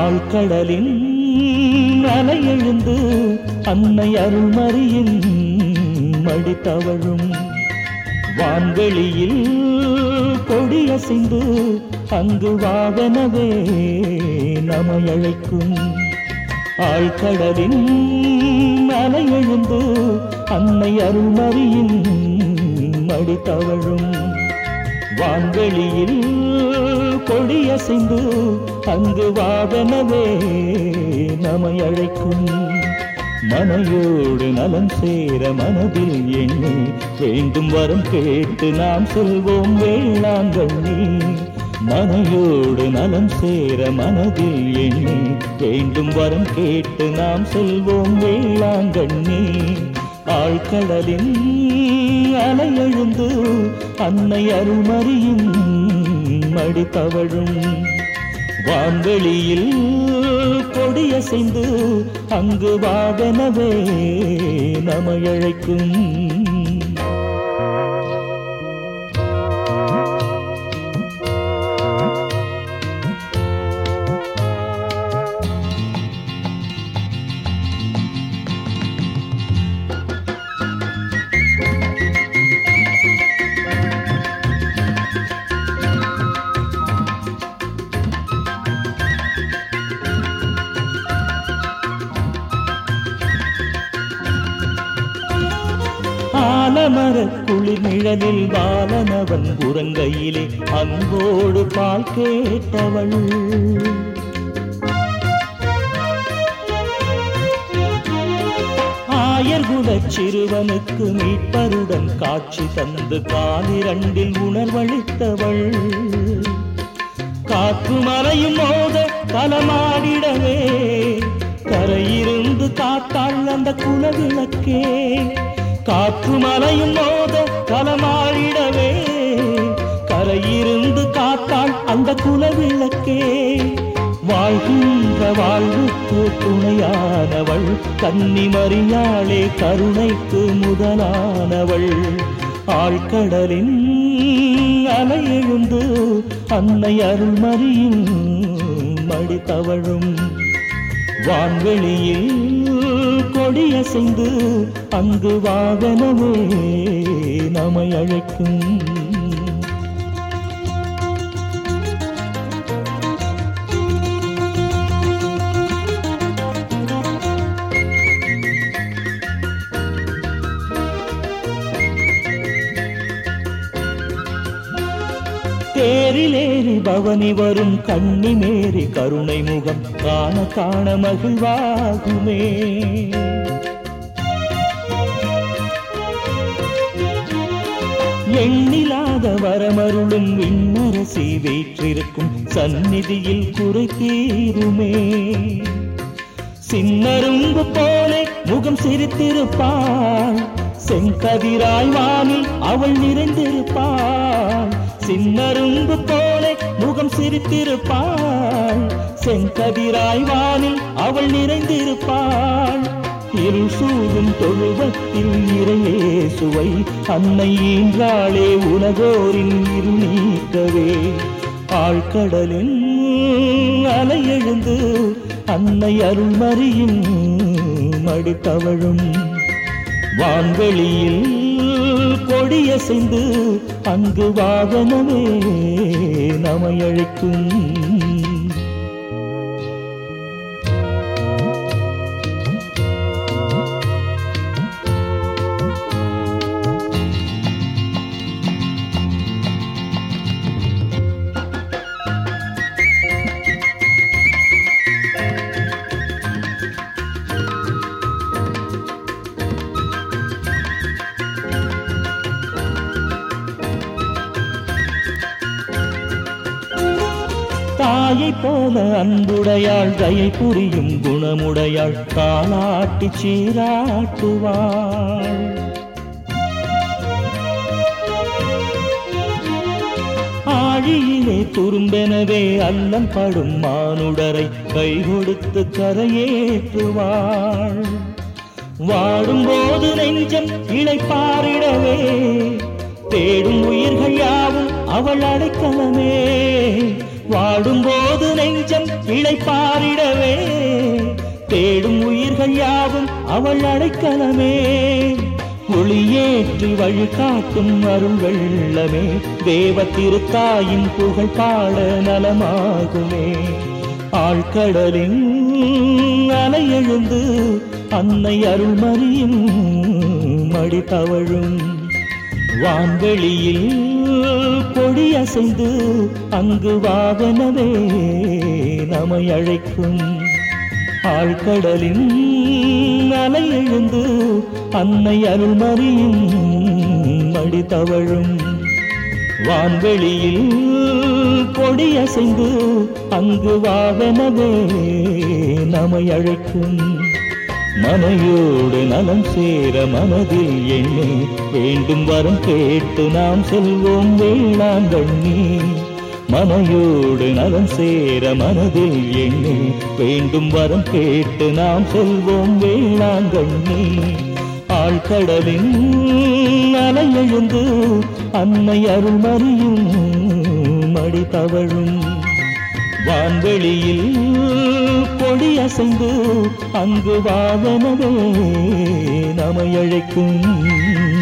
ஆழ்கடலின் அலையெழுந்து அன்னை அருள்மறியின் மடி தவழும் வான்வெளியில் கொடியசைந்து அங்கு வாவெனவே நம்மை அழைக்கும் ஆழ்கடலின் அலையெழுந்து அன்னை அருள்மறியின் மடி தவழும் வான்வெளியில் கொடியசைந்து அங்கு வாவெனவே நம்மை அழைக்கும் மனையோடு நலம் சேர மனதில் எண்ணி வேண்டும் வரம் கேட்டு நாம் செல்வோம் வேளாங்கண்ணி மனையோடு நலம் சேர மனதில் எண்ணி வேண்டும் வரம் கேட்டு நாம் செல்வோம் வேளாங்கண்ணி ஆழ்கடலின் அலையெழுந்து அன்னை அருள்மறியின் மடி தவழும் வான்வெளியில் கொடியசைந்து அங்கு வாவெனவே நம்மை அழைக்கும் ஆலமரக் குளிர் நிழலில் பாலனவன் உறங்கையிலே அன்போடு பால் கேட்டவள் ஆயர்குலச் சிறுவனுக்கு மீட்பருடன் காட்சி தந்து காலிரண்டில் உணர்வளித்தவள் காற்று மலையும் மோத களமாடிடவே கரையிருந்து காத்தாள் அந்த குலவிளக்கே காற்று மலையும் மோத களமாடிடவே கரையிருந்து காத்தாள் அந்த குலவிளக்கே வாழ்கின்ற வாழ்வுக்கு துணையானவள் கன்னிமரியாளே கருணைக்கு முதலானவள் ஆழ்கடலின் அலையெழுந்து அன்னை அருள்மறியின் மடி தவழும் வான்வெளியில் கொடியசைந்து அங்கு வாவெனவே நம்மை அழைக்கும் தேரிலேறி பவனி வரும் கண்ணி மேரி கருணை முகம் காண காண மகிழ்வாகுமே எண்ணிலாத வரமருளும் விண்ணரசி வீற்றிருக்கும் சந்நிதியில் குறை தீருமே சின்னரும்பு போலே முகம் சிரித்திருப்பாள் செங்கதிராய் வானில் அவள் நிறைந்திருப்பாள் சின்னரும்பு போலே முகம் சிரித்திருப்பாள் செங்கதிராய் வானில் அவள் நிறைந்திருப்பாள் இருள் சூழும் தொழுவத்தில் இறையே சுவை அன்னை ஈன்றாளே உலகோரின் இருள் நீக்கவே ஆழ்கடலின் அலையெழுந்து அன்னை அருள்மறியின் மடி தவழும் வான்வெளியில் கொடியசைந்து அங்கு வாவெனவே நம்மை அழைக்கும் தாயை போல அன்புடையாள் தயை புரியும் குணமுடையாள் காலாட்டி சீராட்டுவாள் ஆழியிலே துரும்பெனவே அல்லம் படும் மானுடரை கை கொடுத்து கரையேற்றுவாள் வாடும்போது நெஞ்சம் இளைப்பாரிடவே தேடும் உயிர்கள் யாவும் அவள் அடைக்கலமே வாடும்போது நெஞ்சம் இளைப்பாரிடவே தேடும் உயிர்கள் யாவும் அவள் அடைக்கலமே. ஒளியேற்றி வழிகாட்டும் அருள் வெள்ளமே, தேவ திருத்தாயின் புகழ் பாட நலமாகுமே. ஆழ்கடலின் அலை எழுந்து அன்னை அருள்மறியும் மடி தவழும். வான்வெளியில் கொடி அசைந்து அங்கு வாகனமே நம்மை அழைக்கும். ஆழ்கடலின் அலை எழுந்து அன்னை அருள்மறியும் மடி தவழும். வான்வெளியில் கொடி அசைந்து அங்கு வாகனமே நம்மை அழைக்கும். மனையோடு நலம் சேர மனதில் எண்ணி வேண்டும் வரம் கேட்டு நாம் செல்வோம் வேளாங்கண்ணி. மனையோடு நலம் சேர மனதில் எண்ணி வேண்டும் வரம் கேட்டு நாம் செல்வோம் வேளாங்கண்ணி. ஆழ்கடலின் அலை எழுந்து அன்னை அருள்மறியும் மடி தவழும். வான்வெளியில் கொடி அசைந்து அங்கு வாகனமே நம்மை அழைக்கும்.